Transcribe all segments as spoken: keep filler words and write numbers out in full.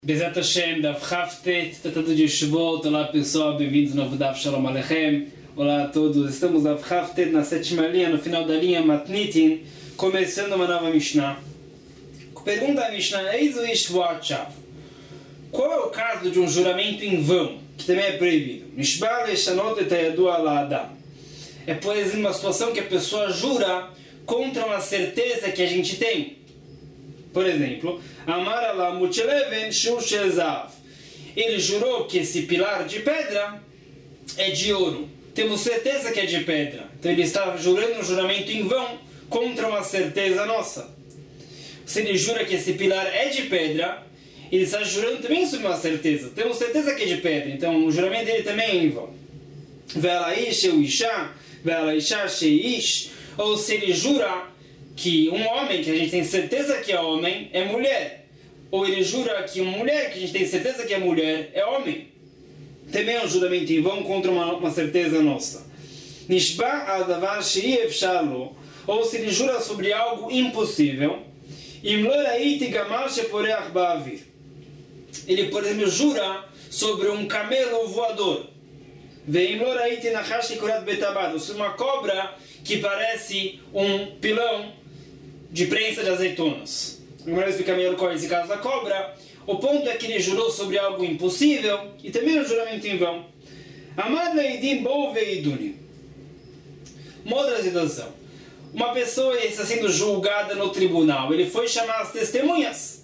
Bezat Hashem, Daf Haftet, Tratado de Shvot. Olá pessoal, bem-vindos no novo Daf Shalom Aleichem. Olá a todos, estamos Daf Haftet na sétima linha, no final da linha Matnitin, começando uma nova Mishnah. Pergunta a Mishnah, Eizu Ishvoat Shav. Qual é o caso de um juramento em vão, que também é proibido? Nishba leshanot et hayadua la'adam. É, por exemplo, uma situação que a pessoa jura contra uma certeza que a gente tem. Por exemplo, Amar Allah Mutcheleven Shur Shezav. Ele jurou que esse pilar de pedra é de ouro. Temos certeza que é de pedra. Então ele está jurando um juramento em vão contra uma certeza nossa. Se ele jura que esse pilar é de pedra, ele está jurando também sobre uma certeza. Temos certeza que é de pedra. Então o juramento dele também é em vão. Ve'alaish eu isha, ve'alaisha sheish. Ou se ele jura que um homem, que a gente tem certeza que é homem, é mulher. Ou ele jura que uma mulher, que a gente tem certeza que é mulher, é homem. Também é um juramento em vão contra uma, uma certeza nossa. Nishba adavar she'iev shalo. Ou se ele jura sobre algo impossível. Imloraiti gamal sheporeach ba'avir. Ele, por exemplo, jura sobre um camelo voador. Ve'imloraiti nachash shekurat betabad. Ou sobre uma cobra que parece um pilão de prensa de azeitonas. Agora eu explicar melhor qual é esse caso da cobra. O ponto é que ele jurou sobre algo impossível e também um juramento em vão. Amad leidim bo veiduni. Uma outra situação. Uma pessoa está sendo julgada no tribunal. Ele foi chamar as testemunhas.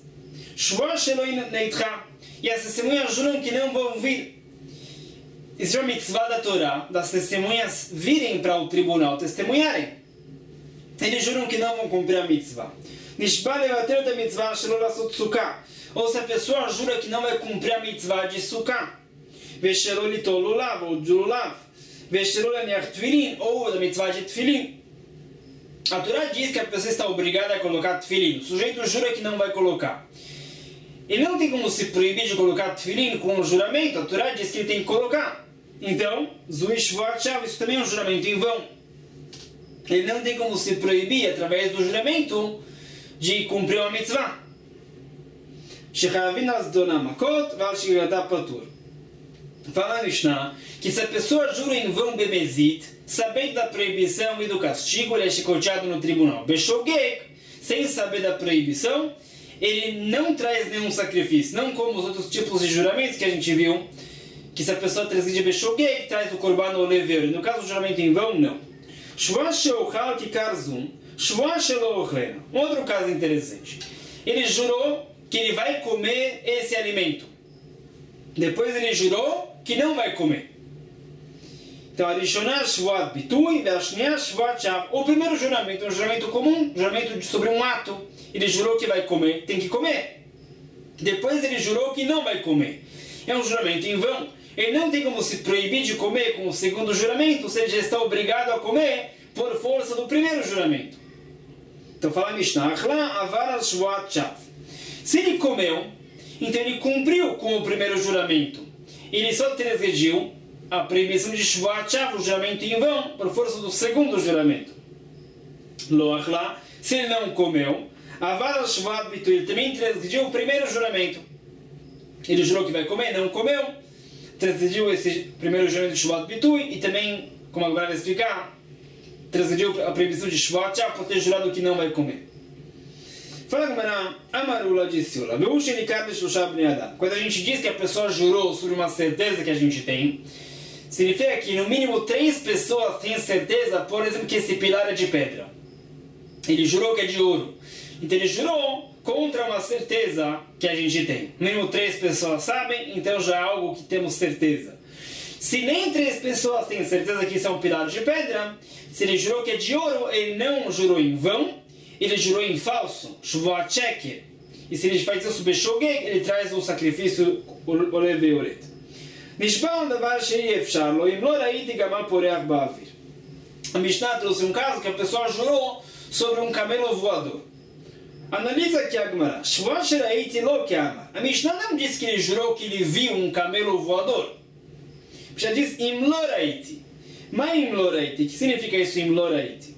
E as testemunhas juram que não vão vir. Isso é uma mitzvah da Torá, das testemunhas virem para o tribunal, testemunharem. Eles juram que não vão cumprir a mitzvah. Ou se a pessoa jura que não vai cumprir a mitzvah de sukkah, ou da mitzvah de tefilin. A Torá diz que a pessoa está obrigada a colocar tefilin. O sujeito jura que não vai colocar. Ele não tem como se proibir de colocar tefilin com um juramento. A Torá diz que ele tem que colocar. Então, Zuishvoat Shav, isso também é um juramento em vão. Ele não tem como se proibir, através do juramento, de cumprir uma mitzvah. Fala a Mishnah que se a pessoa jura em vão bemezit, sabendo da proibição e do castigo, ele é chicoteado no tribunal. Beshogeg, sem saber da proibição, ele não traz nenhum sacrifício, não como os outros tipos de juramentos que a gente viu, que se a pessoa transgride Beshogeg, traz o korban oleveiro. No caso do juramento em vão, não. Um outro caso interessante. Ele jurou que ele vai comer esse alimento. Depois ele jurou que não vai comer. Então, o primeiro juramento é um juramento comum, um juramento sobre um ato. Ele jurou que vai comer, tem que comer. Depois ele jurou que não vai comer. É um juramento em vão. Ele não tem como se proibir de comer com o segundo juramento, ou seja, ele está obrigado a comer por força do primeiro juramento. Então fala a Mishnah, se ele comeu, então ele cumpriu com o primeiro juramento. Ele só transgrediu a proibição de Shvoat Shav, o juramento em vão, por força do segundo juramento. Se ele não comeu, ele também transgrediu o primeiro juramento. Ele jurou que vai comer, não comeu, transgrediu esse primeiro juramento de Shvat Bitui e também, como agora vai explicar, transgrediu a proibição de Shvat Shav por ter jurado que não vai comer. Fala Gamara, Amarula disse Ula, quando a gente diz que a pessoa jurou sobre uma certeza que a gente tem, significa que no mínimo três pessoas têm certeza, por exemplo, que esse pilar é de pedra. Ele jurou que é de ouro. Então ele jurou contra uma certeza que a gente tem. No mínimo três pessoas sabem, então já é algo que temos certeza. Se nem três pessoas têm certeza que isso é um pilar de pedra, se ele jurou que é de ouro, ele não jurou em vão, ele jurou em falso, Shvoat Sheker. E se ele faz isso Beshogeg, ele traz o sacrifício Oleveuret. Nishba'an davar she'iev shalo, im lo ra'iti gamal poreach ba'avir. A Mishnah trouxe um caso que a pessoa jurou sobre um camelo voador. Analisa aqui a Gemara. A Mishnah não diz que ele jurou que ele viu um camelo voador. Já diz imloraiti. Mas imloraiti, o que significa isso imloraiti?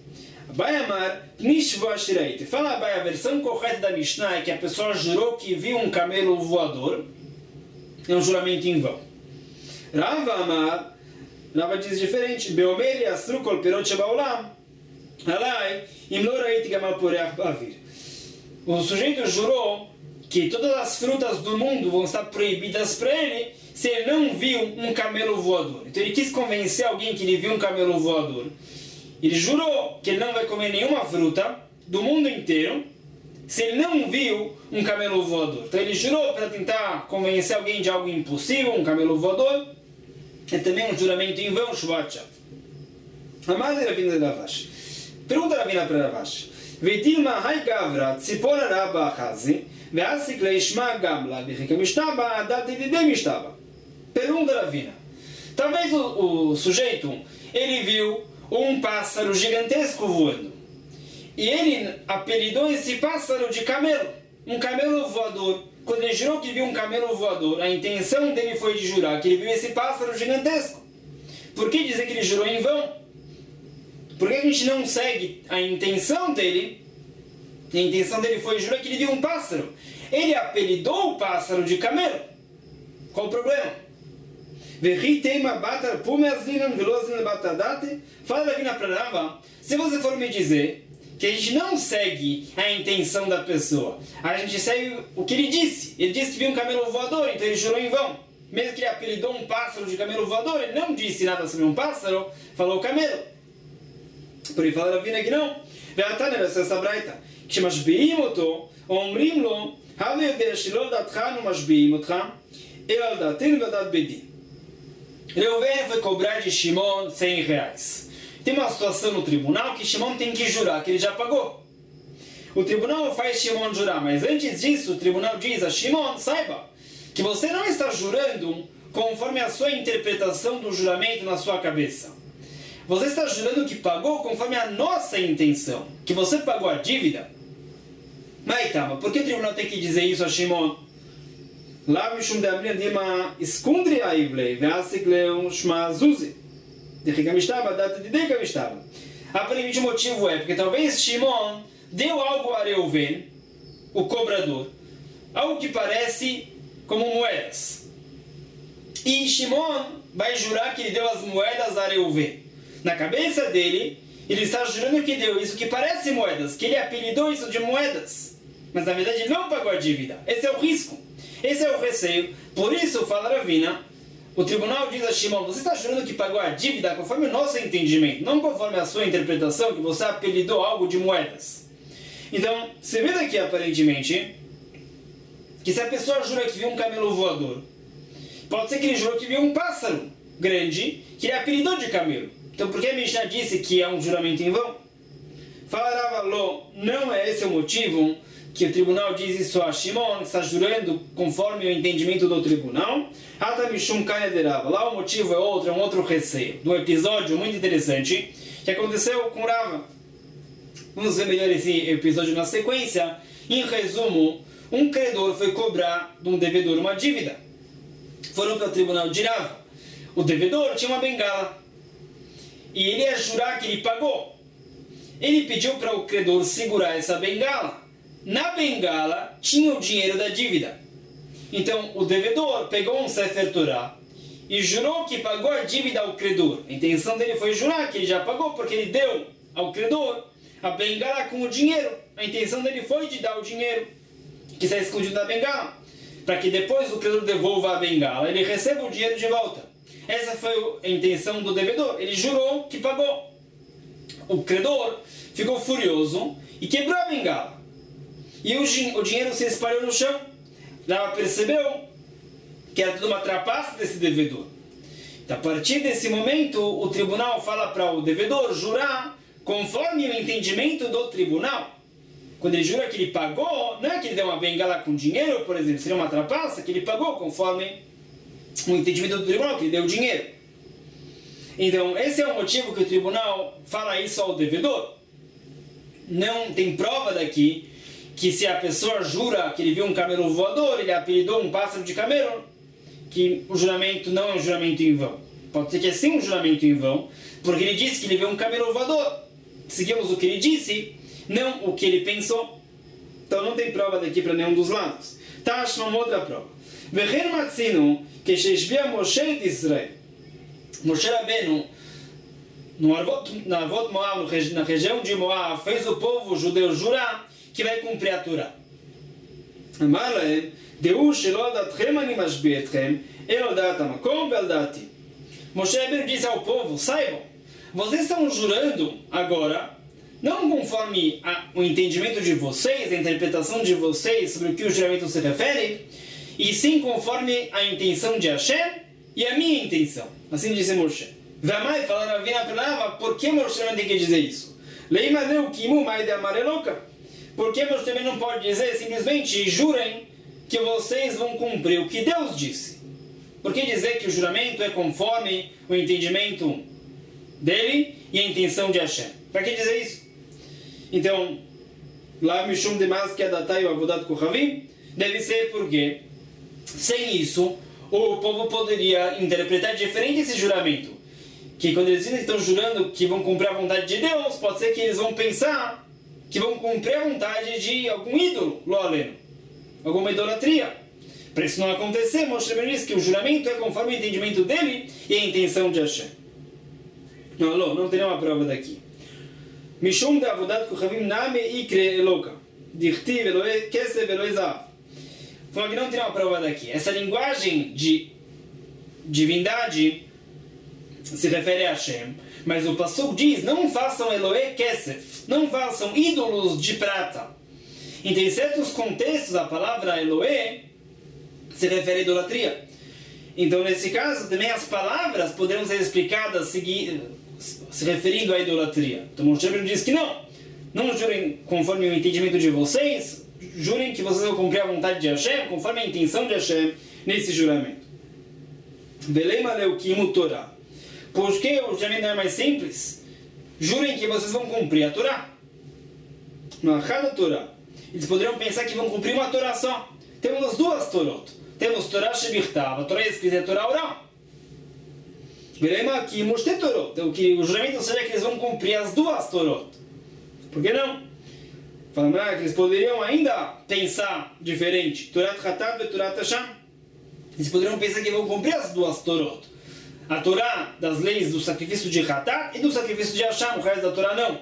Abai Amar, Nishva Shireit. Fala Abai, a versão correta da Mishnah é que a pessoa jurou que viu um camelo voador. É um juramento em vão. Rava Amar, Rava diz diferente. Beomeri Asru Kol Perot Shebaolam. Alai, Im Lo Raiti Gamal Poreach Bavir. O sujeito jurou que todas as frutas do mundo vão estar proibidas para ele se ele não viu um camelo voador. Então ele quis convencer alguém que ele viu um camelo voador. Ele jurou que ele não vai comer nenhuma fruta do mundo inteiro se ele não viu um camelo voador. Então ele jurou para tentar convencer alguém de algo impossível, um camelo voador. É também um juramento em vão, Shvat Shav. Amada Ravina de Ravash. Pergunta Ravina para Ravash. Vetilma hai gavra tzipora rabba achazi ve'asik leishma gamla b'chika mishtaba adati dide mishtaba. Pergunta Ravina. Talvez o, o sujeito, ele viu um pássaro gigantesco voando. E ele apelidou esse pássaro de camelo. Um camelo voador. Quando ele jurou que viu um camelo voador, a intenção dele foi de jurar que ele viu esse pássaro gigantesco. Por que dizer que ele jurou em vão? Por que a gente não segue a intenção dele? A intenção dele foi jurar que ele viu um pássaro. Ele apelidou o pássaro de camelo. Qual o problema? Fala Ravina para Rava, se você for me dizer que a gente não segue a intenção da pessoa, a gente segue o que ele disse. Ele disse que viu um camelo voador, então ele jurou em vão. Mesmo que ele apelidou um pássaro de camelo voador, ele não disse nada sobre um pássaro, falou camelo. Por aí fala Ravina que não. Ve'atane essa braita, que mashbiim oto, omrim lo, hava yoder shelo datchan mashbiim otcha, el datin vedat bedin. Reuven foi cobrar de Shimon cem reais. Tem uma situação no tribunal que Shimon tem que jurar que ele já pagou. O tribunal faz Shimon jurar, mas antes disso o tribunal diz a Shimon, saiba que você não está jurando conforme a sua interpretação do juramento na sua cabeça. Você está jurando que pagou conforme a nossa intenção, que você pagou a dívida. Mas tá, mas por que o tribunal tem que dizer isso a Shimon? Lá Mishum Deamrin Dima Iskundri Aivlei Veasik Leon Shma Zuzi de Rikamistaba, data de Dekamistaba. Aparentemente o motivo é porque talvez Shimon deu algo a Reuven, o cobrador, algo que parece como moedas. E Shimon vai jurar que ele deu as moedas a Reuven. Na cabeça dele, ele está jurando que deu isso que parece moedas, que ele apelidou isso de moedas. Mas na verdade ele não pagou a dívida. Esse é o risco. Esse é o receio. Por isso, fala Ravina, o tribunal diz a Shimon, você está jurando que pagou a dívida conforme o nosso entendimento, não conforme a sua interpretação, que você apelidou algo de moedas. Então, você vê daqui aparentemente que se a pessoa jura que viu um camelo voador, pode ser que ele jurou que viu um pássaro grande que ele apelidou de camelo. Então, por que a Mishnah disse que é um juramento em vão? Fala Ravalô, não é esse o motivo que o tribunal diz isso a Shimon, que está jurando conforme o entendimento do tribunal. Lá o motivo é outro, é um outro receio. De um episódio muito interessante que aconteceu com Rava. Vamos ver melhor esse episódio na sequência. Em resumo, um credor foi cobrar de um devedor uma dívida. Foram para o tribunal de Rava. O devedor tinha uma bengala e ele ia jurar que ele pagou. Ele pediu para o credor segurar essa bengala. Na bengala tinha o dinheiro da dívida. Então o devedor pegou um Sefer Torah e jurou que pagou a dívida ao credor. A intenção dele foi jurar que ele já pagou porque ele deu ao credor a bengala com o dinheiro. A intenção dele foi de dar o dinheiro que está escondido na bengala, para que depois o credor devolva a bengala, ele receba o dinheiro de volta. Essa foi a intenção do devedor. Ele jurou que pagou. O credor ficou furioso e quebrou a bengala. E o, o dinheiro se espalhou no chão. Ela percebeu que era tudo uma trapaça desse devedor. Então, a partir desse momento, o tribunal fala para o devedor jurar conforme o entendimento do tribunal. Quando ele jura que ele pagou, não é que ele deu uma bengala com dinheiro, por exemplo, seria uma trapaça, que ele pagou conforme o entendimento do tribunal, que ele deu dinheiro. Então, esse é o motivo que o tribunal fala isso ao devedor. Não tem prova daqui que se a pessoa jura que ele viu um camelo voador, ele apelidou um pássaro de camelo, que o juramento não é um juramento em vão. Pode ser que é sim um juramento em vão, porque ele disse que ele viu um camelo voador. seguimos o que ele disse, não o que ele pensou. Então não tem prova daqui para nenhum dos lados. Tashma, uma outra prova. Vechen matzinu, que sheshbia Moshe de Israel. Moshe Rabbeinu, no Arvot, na Arvot Moab, na região de Moab, fez o povo judeu jurar que vai cumprir a Torá. אמר להם, דעו שלא על דעתכם אני משביע אתכם, אלא על דעת המקום ועל דעתי. Moshe Rabbeinu disse ao povo, saibam, vocês estão jurando agora, não conforme a, o entendimento de vocês, a interpretação de vocês sobre o que o juramento se refere, e sim conforme a intenção de Hashem e a minha intenção. Assim disse Moshe. Vamai falaram a Vina Prelava, por que Moshe Rabbeinu tem que dizer isso? Leima leu kimu maide amareloka. Porque Moshe também não pode dizer simplesmente jurem que vocês vão cumprir o que Deus disse. Por que dizer que o juramento é conforme o entendimento dele e a intenção de Hashem? Para que dizer isso? Então, lá Mishum Demas que Adatai o Avodat Kohavim deve ser porque sem isso o povo poderia interpretar diferente esse juramento. Que quando eles dizem que estão jurando que vão cumprir a vontade de Deus, pode ser que eles vão pensar que vão cumprir a vontade de algum ídolo, lo aleno, alguma idolatria. Para isso não acontecer, Moshe Rabbeinu diz que o juramento é conforme o entendimento dele e a intenção de Hashem. Não, não, não tem nenhuma prova daqui. Mishum da avodat kohavim name ikre eloka, dichtiv eloe kesev eloe zav. Falou que não tem uma prova daqui. Essa linguagem de divindade se refere a Hashem, mas o Pasuk diz, não façam Eloé Kesef, não façam ídolos de prata. Então, em certos contextos, a palavra Eloé se refere a idolatria. Então, nesse caso, também as palavras poderiam ser explicadas seguir, se referindo à idolatria. Então, Moshe Rabbeinu diz que não. Não jurem conforme o entendimento de vocês, jurem que vocês vão cumprir a vontade de Hashem, conforme a intenção de Hashem nesse juramento. Velema leukimu Torah. Porque o juramento não é mais simples? Jurem que vocês vão cumprir a Torá. Não cada Torá. Eles poderiam pensar que vão cumprir uma Torá só. Temos duas Torot. Temos Torá Shebichtav, a Torá escrita e a Torá oral. Veremos aqui, Moshte Torot. Então, que o juramento seja que eles vão cumprir as duas Torot. Por que não? Falando ah, que eles poderiam ainda pensar diferente. Torá Tchatat e Torá Tasham. Eles poderiam pensar que vão cumprir as duas Torot. A Torá das leis do sacrifício de Hatat e do sacrifício de Hashem, o resto da Torá não.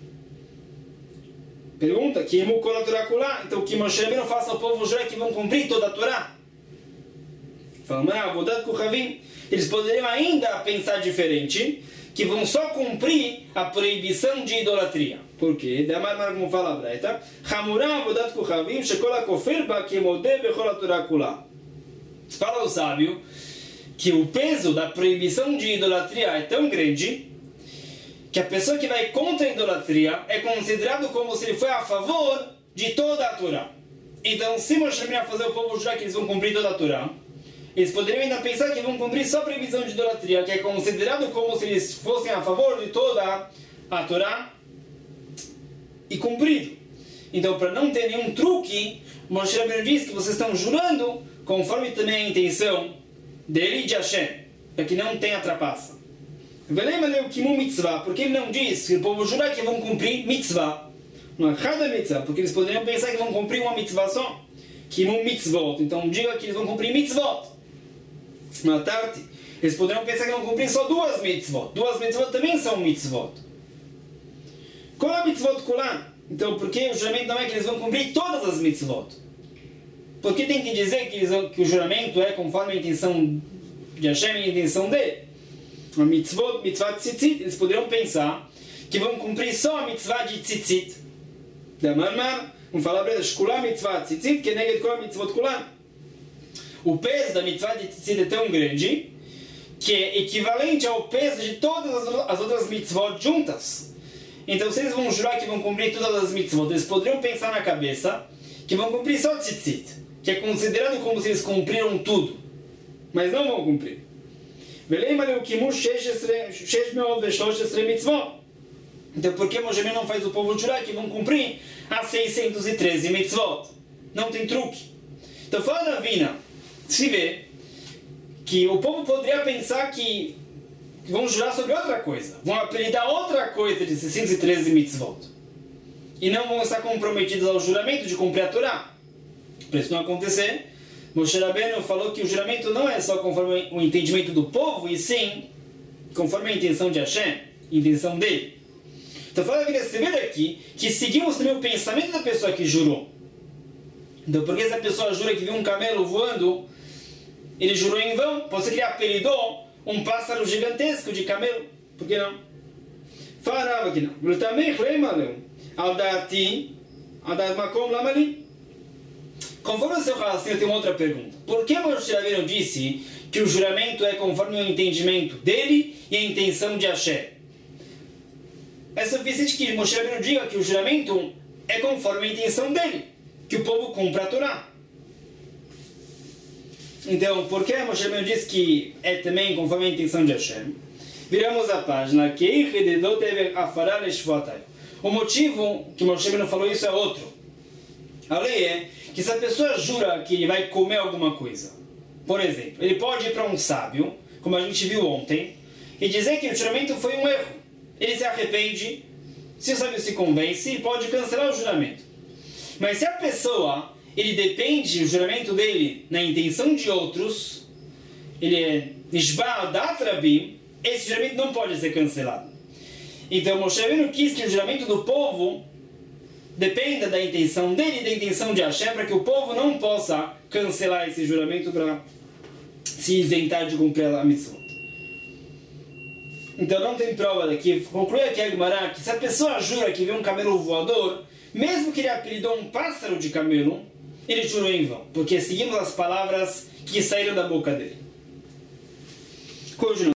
Pergunta, que emu kol a Torá kulá? Então que Moshe Rabbeinu faça ao povo jurar que vão cumprir toda a Torá. Falando, ah, avodat kohavim. Eles poderiam ainda pensar diferente, que vão só cumprir a proibição de idolatria. Por quê? Damar como fala a Braita, Hamurá avodat kohavim shekol hakofer ba kemodeh bechol a Torá kulá. Fala o sábio que o peso da proibição de idolatria é tão grande que a pessoa que vai contra a idolatria é considerado como se ele foi a favor de toda a Torá. Então, se Moshe Rabbeinu fazer o povo jurar que eles vão cumprir toda a Torá, eles poderiam ainda pensar que vão cumprir só a proibição de idolatria, que é considerado como se eles fossem a favor de toda a Torá e cumprido. Então, para não ter nenhum truque, Moshe Rabbeinu diz que vocês estão jurando conforme também a intenção dele e de Hashem, para que não tenha trapaça. Porque ele não diz que o povo jurar que vão cumprir mitzvah, não é cada mitzvah, porque eles poderiam pensar que vão cumprir uma mitzvah só, kimum mitzvot. Então diga que eles vão cumprir mitzvot. Na tarde, eles poderiam pensar que vão cumprir só duas mitzvot. Duas mitzvot também são mitzvot. Qual é a mitzvot kulan? Então, porque o juramento não é que eles vão cumprir todas as mitzvot? Por que tem que dizer que, eles, que o juramento é conforme a intenção de Hashem e a intenção dele? A mitzvot, mitzvah tzitzit, eles poderiam pensar que vão cumprir só a mitzvah de tzitzit. Da marmar, vamos falar para eles, kulam mitzvah tzitzit, que neged kol mitzvot kulam. O peso da mitzvah de tzitzit é tão grande que é equivalente ao peso de todas as outras mitzvot juntas. Então, se eles vão jurar que vão cumprir todas as mitzvot, eles poderiam pensar na cabeça que vão cumprir só tzitzit, que é considerado como se eles cumpriram tudo, mas não vão cumprir. Então, por que Moshe não faz o povo jurar que vão cumprir as seiscentos e treze mitzvot? Não tem truque. Então, fala da Vina, se vê que o povo poderia pensar que vão jurar sobre outra coisa. Vão apelidar outra coisa de seiscentos e treze mitzvot. E não vão estar comprometidos ao juramento de cumprir a Torá. Para isso não acontecer, Moshe Rabbeinu falou que o juramento não é só conforme o entendimento do povo, e sim conforme a intenção de Hashem, a intenção dele. Então fala que escrever aqui que seguimos também o pensamento da pessoa que jurou. Então, porque se a pessoa jura que viu um camelo voando, ele jurou em vão. Pode ser que ele apelidou um pássaro gigantesco de camelo. Por que não? Fala aqui não. Eu também falei, Aldati, Aldat Makom Lamali. Conforme o seu raciocínio, tem uma outra pergunta. Por que Moshe Rabbeinu disse que o juramento é conforme o entendimento dele e a intenção de Hashem? É suficiente que Moshe Rabbeinu diga que o juramento é conforme a intenção dele, que o povo cumpra a Torá. Então, por que Moshe Rabbeinu diz que é também conforme a intenção de Hashem? Viramos a página. O motivo que Moshe Rabbeinu falou isso é outro. A lei é que se a pessoa jura que ele vai comer alguma coisa, por exemplo, ele pode ir para um sábio, como a gente viu ontem, e dizer que o juramento foi um erro. Ele se arrepende, se o sábio se convence, ele pode cancelar o juramento. Mas se a pessoa, ele depende, o juramento dele, na intenção de outros, ele é Nishba Dat Rabim, esse juramento não pode ser cancelado. Então Moshe Rabbeinu quis que o juramento do povo dependa da intenção dele e da intenção de Hashem, para que o povo não possa cancelar esse juramento para se isentar de cumprir a mitzvot. Então não tem prova daqui. Conclui aqui a Gemara que se a pessoa jura que viu um camelo voador, mesmo que ele apelidou um pássaro de camelo, ele jurou em vão, porque seguimos as palavras que saíram da boca dele. Continuando.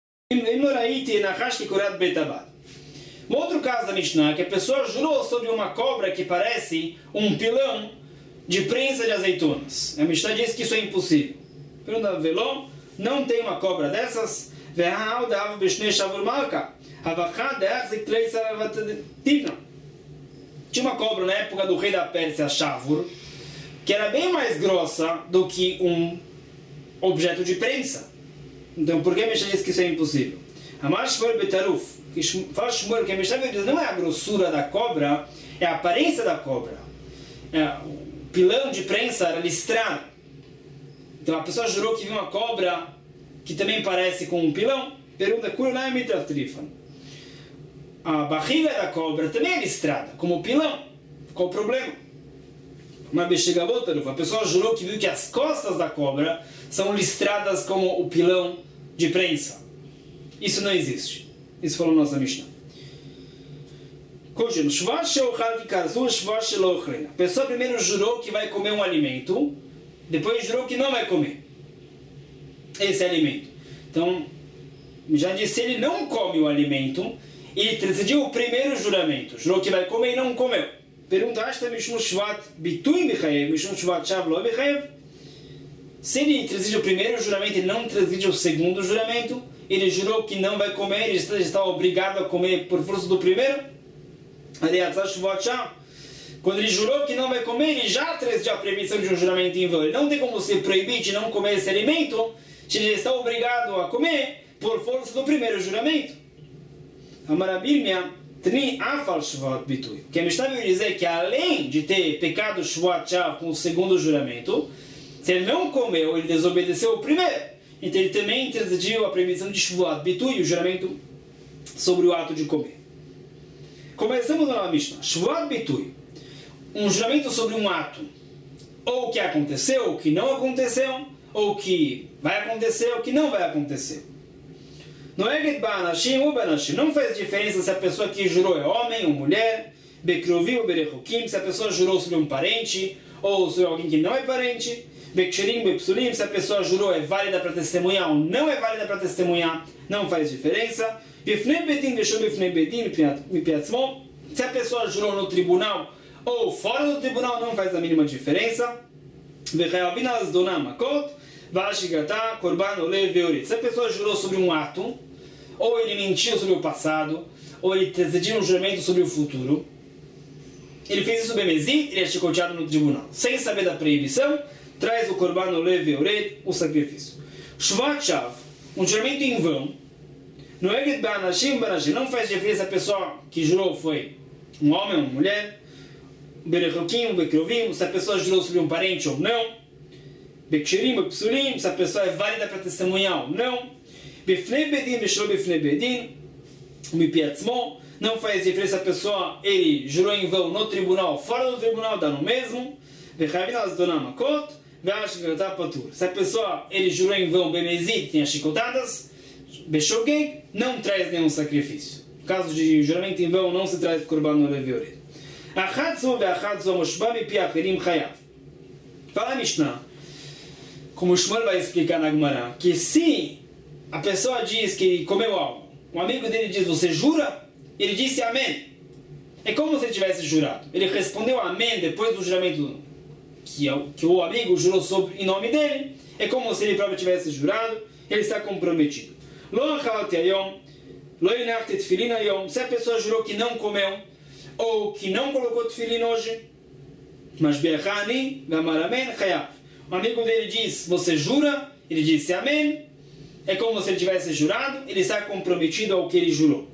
Um outro caso da Mishnah, que a pessoa jurou sobre uma cobra que parece um pilão de prensa de azeitonas. A Mishnah diz que isso é impossível. Pergunta, Veló, não tem uma cobra dessas? Tinha uma cobra na época do rei da Pérsia, Shavur, que era bem mais grossa do que um objeto de prensa. Então, por que a Mishnah diz que isso é impossível? Amar Shmuel Betaruf, que fala Shmuel que a Mishnah diz não é a grossura da cobra, é a aparência da cobra. É, o pilão de prensa era listrado. Então a pessoa jurou que viu uma cobra que também parece com um pilão. Pergunta, a barriga da cobra também é listrada, como o pilão. Qual o problema? Uma a pessoa jurou que viu que as costas da cobra são listradas como o pilão de prensa. Isso não existe. Isso falou nossa Mishnah. A pessoa primeiro jurou que vai comer um alimento, depois jurou que não vai comer esse alimento. Então, já disse, ele não come o alimento, ele decidiu o primeiro juramento. Jurou que vai comer e não comeu. Pergunta, se ele decidiu o primeiro juramento e não decidiu o segundo juramento, ele jurou que não vai comer, ele está, está obrigado a comer por força do primeiro. Quando ele jurou que não vai comer, ele já decidiu a proibição de um juramento em vão. Ele não tem como se proibir de não comer esse alimento, se ele está obrigado a comer por força do primeiro juramento. Amarabirmia, Tni Afal Shvat Bitui. Que a Mishnah vai dizer que além de ter pecado Shvat Shav com o segundo juramento, se ele não comeu, ele desobedeceu o primeiro. Então ele também transgrediu a proibição de Shvat Bitui, o juramento sobre o ato de comer. Começamos na Mishnah. Shvat Bitui, um juramento sobre um ato, ou que aconteceu, ou que não aconteceu, ou que vai acontecer, ou que não vai acontecer. Não faz diferença se a pessoa que jurou é homem ou mulher, Bekrovi ou Berechukim, se a pessoa jurou sobre um parente, ou sobre alguém que não é parente, Beksherim, Bepsulim, se a pessoa jurou é válida para testemunhar ou não é válida para testemunhar, não faz diferença. Se a pessoa jurou no tribunal ou fora do tribunal, não faz a mínima diferença. Se a pessoa jurou sobre um ato, ou ele mentiu sobre o passado, ou ele decidiu um juramento sobre o futuro, ele fez isso bemezid, ele é chicoteado no tribunal. Sem saber da proibição, traz o korban olev veoret, o sacrifício. Shvat shav, um juramento em vão, Não é que Banashim, Banashim. Não faz diferença a pessoa que jurou foi um homem ou uma mulher. Berechokim, Bekrovim, se a pessoa jurou sobre um parente ou não. Bekshirim, Beksulim, se a pessoa é válida para testemunhar ou não. Befnei Bedin, Beshlo Befnei Bedin. Mipiatzmo. Não faz diferença a pessoa, ele jurou em vão no tribunal, fora do tribunal, dá no mesmo. Se a pessoa, ele jurou em vão, Bemezid, tem as chicotadas. Beshogeg, não traz nenhum sacrifício. No caso de juramento em vão, não se traz korban no levioret. Achatzu ve'achatzu moshba mipi acherim chayav. Fala a Mishnah, como o Shmuel vai explicar na Gemara, que se a pessoa diz que comeu algo, um amigo dele diz, você jura? Ele disse amém. É como se ele tivesse jurado. Ele respondeu amém depois do juramento que, que o amigo jurou sobre, em nome dele. É como se ele próprio tivesse jurado. Ele está comprometido. Se a pessoa jurou que não comeu, ou que não colocou tefilin hoje, mas o amigo dele diz, você jura? Ele disse amém. É como se ele tivesse jurado. Ele está comprometido ao que ele jurou.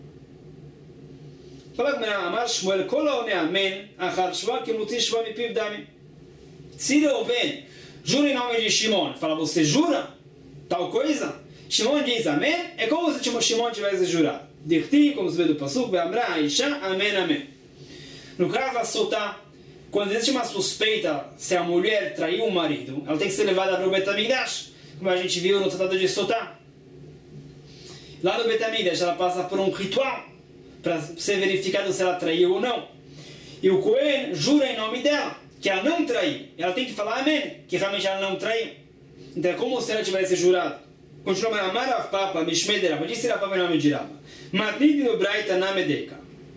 Se Reuven jura em nome de Shimon, fala, você jura tal coisa? Shimon diz amém, é como se Shimon tivesse jurado. Dirti, como se vê do Pasuk, Ve'amra Aisha, amém, amém. No caso da Sotá, quando existe uma suspeita se a mulher traiu o marido, ela tem que ser levada para o Bet HaMikdash, como a gente viu no Tratado de Sotá. Lá no Bet HaMikdash ela passa por um ritual para ser verificado se ela traiu ou não. E o Cohen jura em nome dela que ela não traiu. Ela tem que falar amém, que realmente ela não traiu. Então é como se ela tivesse jurado. Continua a amar a Papa, Mishmedera, mas disse a Papa em nome de Rama. Matnid no Braita na Medeika.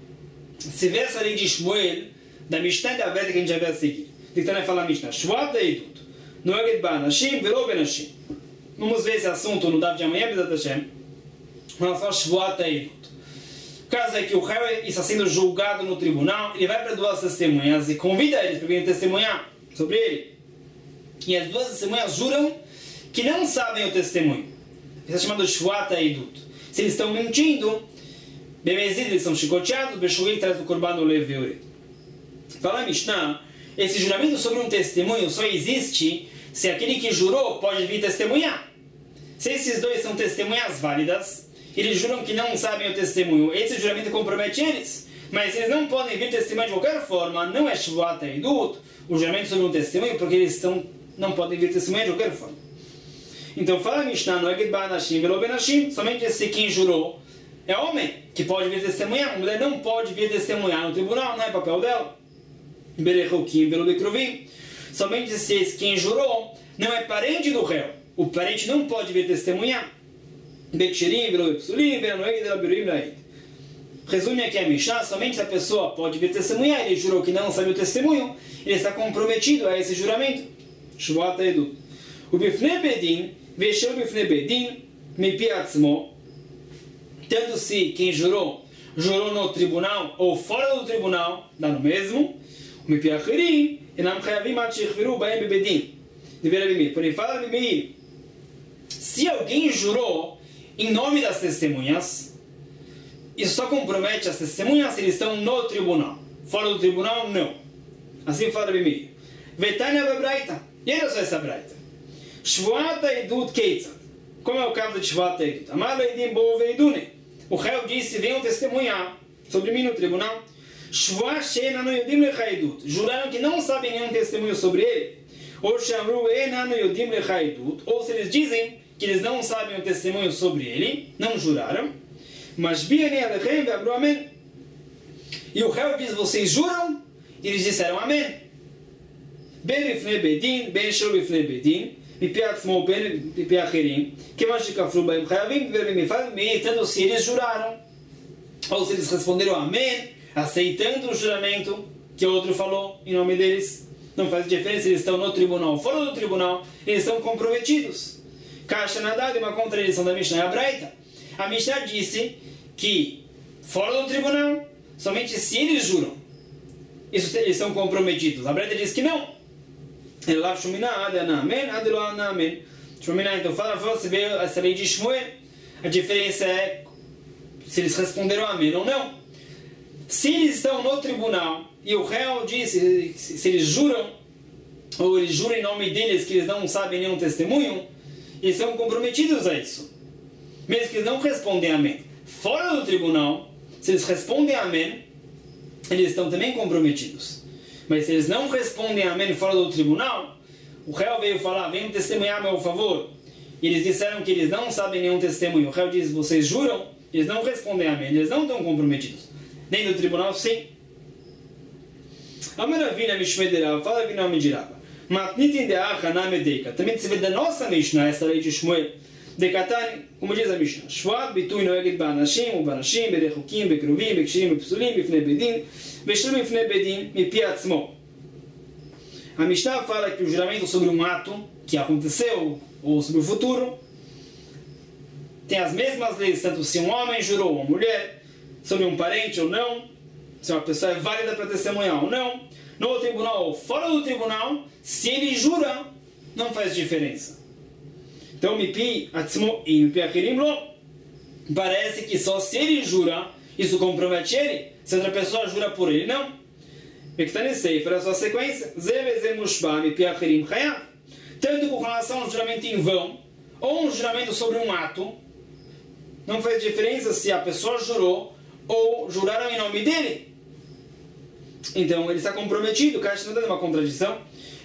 Se vê essa lei de Shmuel, da Mishnah da Breta que a gente já vai seguir. Então ele fala a Mishnah, Shvat da Edut, Noeged Banashim, Velo Benashim. Vamos ver esse assunto no Dav de amanhã, Bezat Hashem. Vamos falar Shvat da Edut. O caso é que o réu está sendo julgado no tribunal, ele vai para duas testemunhas e convida eles para virem testemunhar sobre ele. E as duas testemunhas juram que não sabem o testemunho. Isso é chamado Shvat Edut. Se eles estão mentindo, Bemezid, eles são chicoteados, Beshogeg traz o korban no levioret. Fala a Mishnah, esse juramento sobre um testemunho só existe se aquele que jurou pode vir testemunhar. Se esses dois são testemunhas válidas, eles juram que não sabem o testemunho, esse juramento compromete eles. Mas eles não podem vir testemunhar de qualquer forma, não é Shvat Edut, o juramento sobre um testemunho, porque eles estão, não podem vir testemunhar de qualquer forma. Então fala a Mishnah, no Eged Banashim, Velo Benashim, somente se quem jurou é homem, que pode vir testemunhar, a mulher não pode vir testemunhar no tribunal, não é papel dela. Berechokim, Velo Bekrovim, somente se quem jurou não é parente do réu, o parente não pode vir testemunhar. Bekshirim, Velo Beksulim, Velo Eged Labirim Laid. Resume aqui a Mishnah, somente se a pessoa pode vir testemunhar, ele jurou que não sabe o testemunho, ele está comprometido a esse juramento. Shvat Edut. O Bifnei Bedin, Veshel Bifnei Bedin, Mipi Atzmo, tanto se quem jurou, jurou no tribunal ou fora do tribunal, dá no mesmo. O Mipi Acherim, Enam Chayavim At Shechviru Baem Bebedin. Deveria vir. Porém, fala Bimir, se alguém jurou em nome das testemunhas, isso só compromete as testemunhas se eles estão no tribunal. Fora do tribunal, não. Assim fala Bimir. Vetania Bebraita. E era só essa braita. Shvat Edut Keitzad. Como é o caso de Shvat Edut? Amar Leidim Bo Veidune. O réu disse, venham testemunhar sobre mim no tribunal. Shvat She'ena no Yodim Lecha Edut. Juraram que não sabem nenhum testemunho sobre ele. Ou Shamru Ena no Yodim Lecha Edut. Ou se eles dizem que eles não sabem o testemunho sobre ele, não juraram. Mas Biani Alechem Ve'abru Amém. E o réu diz, vocês juram? E eles disseram amém. Ben Bifnei Bedin, Ben Shel Bifnei Bedin, Mipi Atzmo, Ben Mipi Acherim, que mais de Kafru Baem Chayavim, tanto se eles juraram, ou se eles responderam amém, aceitando o juramento que o outro falou em nome deles, não faz diferença, eles estão no tribunal, fora do tribunal, eles estão comprometidos. Caixa nadada é uma contradição da Mishnah Abraita. A Mishnah disse que fora do tribunal, somente se eles juram, isso, eles são comprometidos. A Abraita diz que não. Elav Shumina, Adana Amen, Adelo Amen. Shumina, então fala, você vê essa lei de Shmuel. A diferença é se eles responderam amém ou não. Se eles estão no tribunal e o réu disse, se eles juram, ou eles juram em nome deles que eles não sabem nenhum testemunho, eles são comprometidos a isso. Mesmo que eles não respondem amém. Fora do tribunal, se eles respondem amém, eles estão também comprometidos. Mas se eles não respondem amém fora do tribunal, o réu veio falar, venham testemunhar a meu favor. E eles disseram que eles não sabem nenhum testemunho. O réu diz, vocês juram? Eles não respondem amém, eles não estão comprometidos. Nem do tribunal, sim. A maravilha Mishmederava, fala a Vinal Medirava. Matnitin de Acha Namedeika. Também se vê da nossa Mishnah, essa lei de Shmuel. De Katani, como diz a Mishnah. Shvat bitui noeged ba'anashim, u'banashim, berechukim, bekruvim, bekshirim, bepsulim, bifnei bedin, beshlim bifnei bedin, mipi atzmo. A Mishnah fala que o juramento sobre um ato que aconteceu, ou sobre o futuro, tem as mesmas leis, tanto se um homem jurou ou uma mulher, sobre um parente ou não, se uma pessoa é válida para testemunhar ou não, no tribunal ou fora do tribunal, se ele jura, não faz diferença. Então, mipi atzmo e mipi achirim lo, parece que só se ele jura, isso compromete ele, se outra pessoa jura por ele, não. Bektanisei, para a sua sequência, zevezemushba mipi achirim chayav, tanto com relação ao juramento em vão, ou um juramento sobre um ato, não faz diferença se a pessoa jurou ou juraram em nome dele. Então ele está comprometido, cá está dando uma contradição.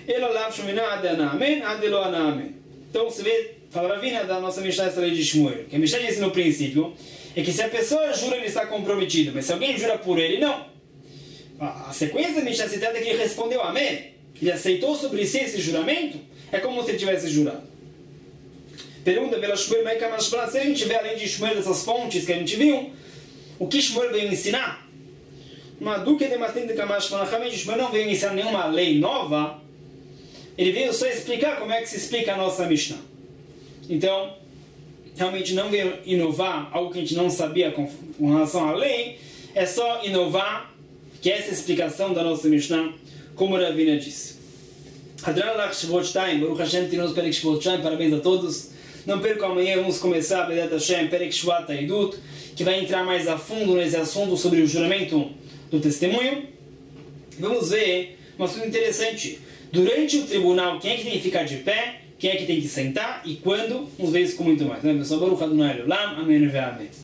Então você vê, fala a Vina da nossa Mishnah, essa lei de Shmuel, que a Mishnah disse no princípio, é que se a pessoa jura, ele está comprometido, mas se alguém jura por ele, não. A sequência da Mishnah se trata que ele respondeu amém, ele aceitou sobre si esse juramento, é como se ele tivesse jurado. Pergunta pela Shmuel, mas se a gente vê além de Shmuel dessas fontes que a gente viu, o que Shmuel veio ensinar? Maduke de Matin de Kamash Manachamim, Shmuel não veio ensinar nenhuma lei nova, ele veio só explicar como é que se explica a nossa Mishnah. Então, realmente não veio inovar algo que a gente não sabia com, com relação à lei, é só inovar que essa explicação da nossa Mishnah, como a Ravina disse. Hadran Lach Shvot Shtayim, Baruch Hashem, Tinos Perek Shvot Shtayim, parabéns a todos. Não percam amanhã, vamos começar a Bedat Hashem, Perek Shvat Haidut, que vai entrar mais a fundo nesse assunto sobre o juramento do testemunho. Vamos ver um assunto interessante. Durante o tribunal, quem é que tem que ficar de pé, quem é que tem que sentar e quando? Vamos ver isso com muito mais. Né, pessoal? Baruch Adonai Olam, amém e amém.